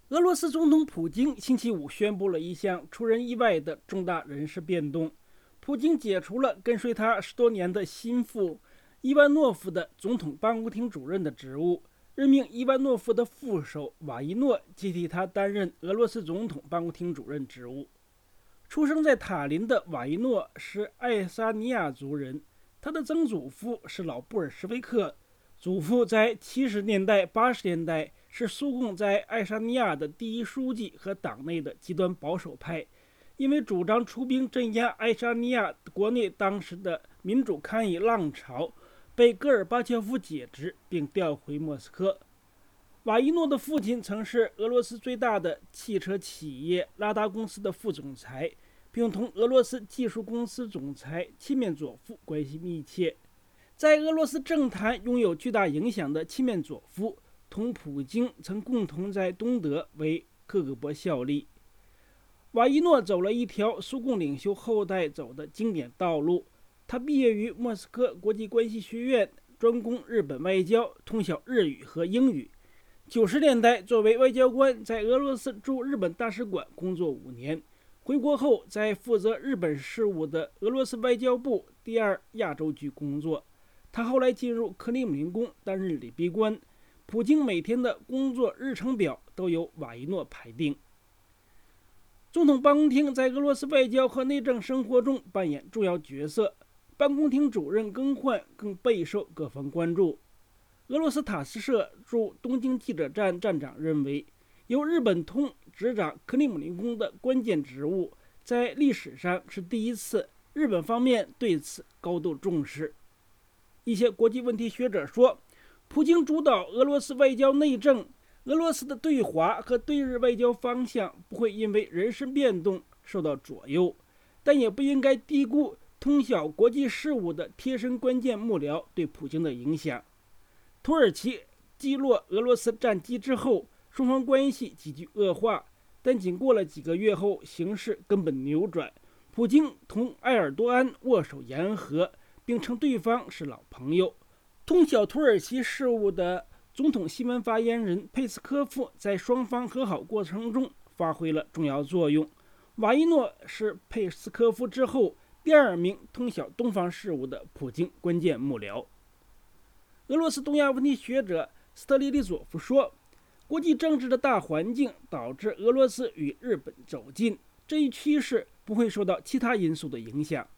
俄罗斯总统普京星期五宣布了一项出人意外的重大人事变动：普京解除了跟随他10多年的心腹伊万诺夫的总统办公厅主任的职务，任命伊万诺夫的副手瓦伊诺接替他担任俄罗斯总统办公厅主任职务。出生在塔林的瓦伊诺是爱沙尼亚族人，他的曾祖父是老布尔什维克，祖父在70年代、80年代是苏共在爱沙尼亚的第一书记和党内的极端保守派，因为主张出兵镇压爱沙尼亚国内当时的民主抗议浪潮，被戈尔巴乔夫解职并调回莫斯科。瓦伊诺的父亲曾是俄罗斯最大的汽车企业拉达公司的副总裁，并同俄罗斯技术公司总裁切面佐夫关系密切。在俄罗斯政坛拥有巨大影响的切面佐夫同普京曾共同在东德为克格勃效力。瓦伊诺走了一条苏共领袖后代走的经典道路，他毕业于莫斯科国际关系学院，专攻日本外交，通晓日语和英语。90年代作为外交官，在俄罗斯驻日本大使馆工作5年，回国后在负责日本事务的俄罗斯外交部第2亚洲局工作。他后来进入克里姆林宫担任礼宾官，普京每天的工作日程表都由瓦伊诺排定。总统办公厅在俄罗斯外交和内政生活中扮演重要角色，办公厅主任更换更备受各方关注。俄罗斯塔斯社驻东京记者站站长认为，由日本通执掌克里姆林宫的关键职务，在历史上是第一次，日本方面对此高度重视。一些国际问题学者说，普京主导俄罗斯外交内政，俄罗斯的对华和对日外交方向不会因为人事变动受到左右，但也不应该低估通晓国际事务的贴身关键幕僚对普京的影响。土耳其击落俄罗斯战机之后，双方关系急剧恶化，但仅过了几个月后，形势根本扭转。普京同埃尔多安握手言和，并称对方是老朋友。通晓土耳其事务的总统新闻发言人佩斯科夫在双方和好过程中发挥了重要作用。瓦伊诺是佩斯科夫之后第2名通晓东方事务的普京关键幕僚。俄罗斯东亚问题学者斯特里利佐夫说，国际政治的大环境导致俄罗斯与日本走近，这一趋势不会受到其他因素的影响。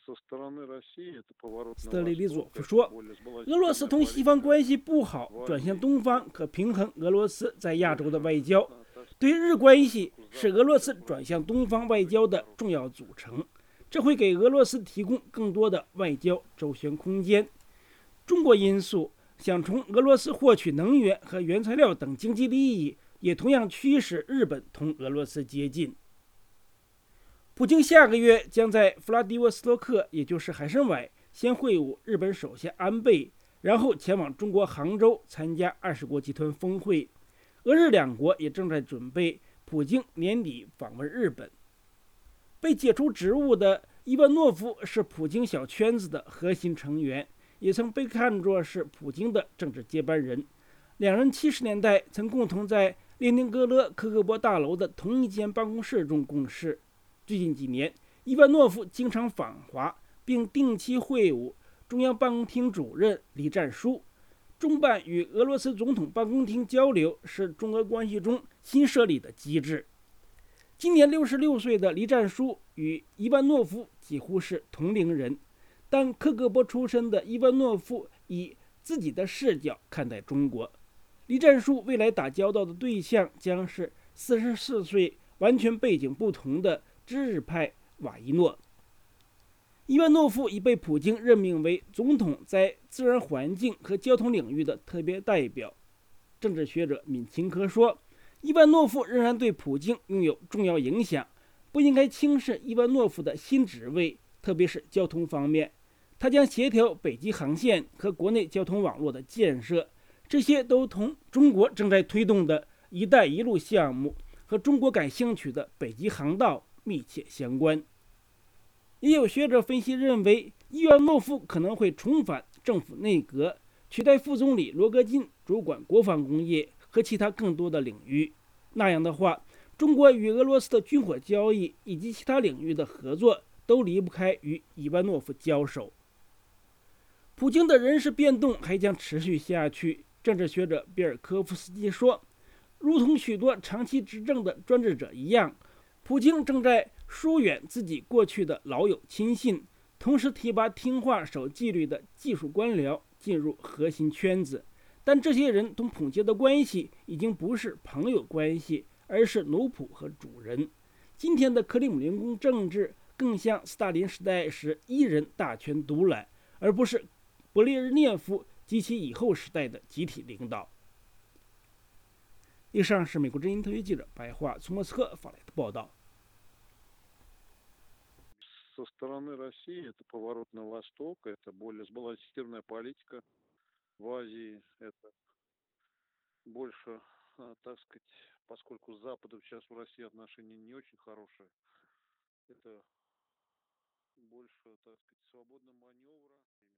斯特里利佐夫说，俄罗斯同西方关系不好，转向东方可平衡俄罗斯在亚洲的外交。对日关系是俄罗斯转向东方外交的重要组成，这会给俄罗斯提供更多的外交周旋空间。中国因素想从俄罗斯获取能源和原材料等经济利益，也同样驱使日本同俄罗斯接近。普京下个月将在弗拉迪沃斯托克，也就是海参崴，先会晤日本首相安倍，然后前往中国杭州参加20国集团峰会。俄日两国也正在准备普京年底访问日本。被解除职务的伊万诺夫是普京小圈子的核心成员，也曾被看作是普京的政治接班人。两人70年代曾共同在列宁格勒科克勃大楼的同一间办公室中共事。最近几年，伊万诺夫经常访华，并定期会晤中央办公厅主任栗战书。中办与俄罗斯总统办公厅交流是中俄关系中新设立的机制。今年66岁的栗战书与伊万诺夫几乎是同龄人，但科格勃出身的伊万诺夫以自己的视角看待中国。栗战书未来打交道的对象将是44岁、完全背景不同的知日派瓦伊诺。伊万诺夫已被普京任命为总统在自然环境和交通领域的特别代表。政治学者闵琴科说，伊万诺夫仍然对普京拥有重要影响，不应该轻视伊万诺夫的新职位，特别是交通方面。他将协调北极航线和国内交通网络的建设，这些都同中国正在推动的“一带一路”项目和中国感兴趣的北极航道密切相关。也有学者分析认为，伊万诺夫可能会重返政府内阁，取代副总理罗戈金主管国防工业和其他更多的领域。 那样的话，中国与俄罗斯的军火交易以及其他领域的合作都离不开与伊万诺夫交手。普京的人事变动还将持续下去。政治学者比尔科夫斯基说，如同许多长期执政的专制者一样，普京正在疏远自己过去的老友亲信，同时提拔听话守纪律的技术官僚进入核心圈子。但这些人同普京的关系已经不是朋友关系，而是奴仆和主人。今天的克里姆林宫政治更像斯大林时代时一人大权独揽，而不是勃列日涅夫及其以后时代的集体领导。以上是美国之音特约记者白桦从莫斯科发来的报道。 Со стороны России это поворот на восток, это более сбалансированная политика в Азии, это больше, так сказать, поскольку с Западом сейчас в России отношения не очень хорошие, это больше, так сказать, свободного маневра.